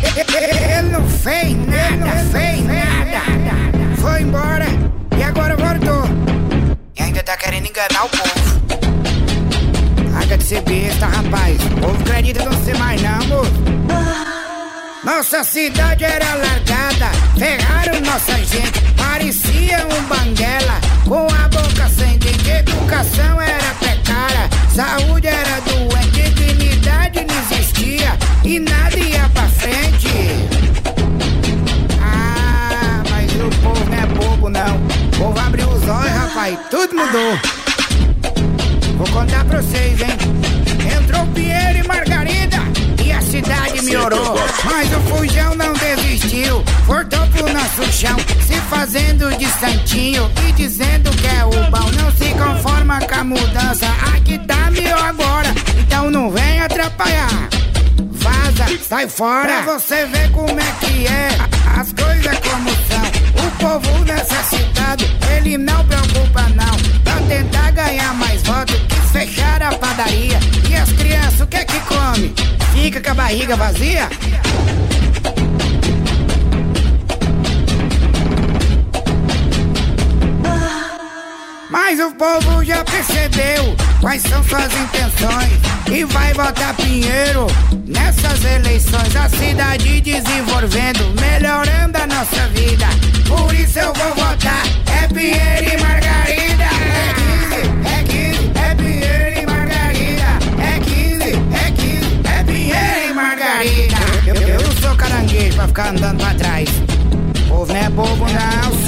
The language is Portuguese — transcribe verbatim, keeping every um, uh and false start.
Ele não fez nada, fez nada. Foi embora e agora voltou. E ainda tá querendo enganar o povo. Larga de ser besta, rapaz. O povo acredita não ser mais não, moço. Nossa cidade era largada, ferraram nossa gente. Parecia um banguela, com a boca sem dente. Educação era precária, saúde era doente, dignidade não existia e nada ia pra frente. Ah, mas o povo não é bobo não. O povo abriu os olhos, rapaz, tudo mudou. Vou contar pra vocês, hein. Entrou Pinheiro e Margarida e a cidade melhorou. Mas o Fujão não desistiu, voltou pro nosso chão, se fazendo de santinho e dizendo que é o bom. Não se conforma com a mudança, aqui tá melhor agora, então não vem atrapalhar. Vaza, sai fora, pra você ver como é que é, as coisas como são. O povo necessitado, ele não preocupa não. Pra tentar ganhar mais votos, quis fechar a padaria. E as crianças, o que é que come? Fica com a barriga vazia? Mas o povo já percebeu quais são suas intenções e vai votar Pinheiro nessas eleições. A cidade desenvolvendo, melhorando a nossa vida. Por isso eu vou votar, é Pinheiro e Margarida. É quinze, é Pinheiro e Margarida. É quinze, é quinze, é Pinheiro e Margarida. Eu, eu não sou caranguejo pra ficar andando pra trás. O povo não é bobo não.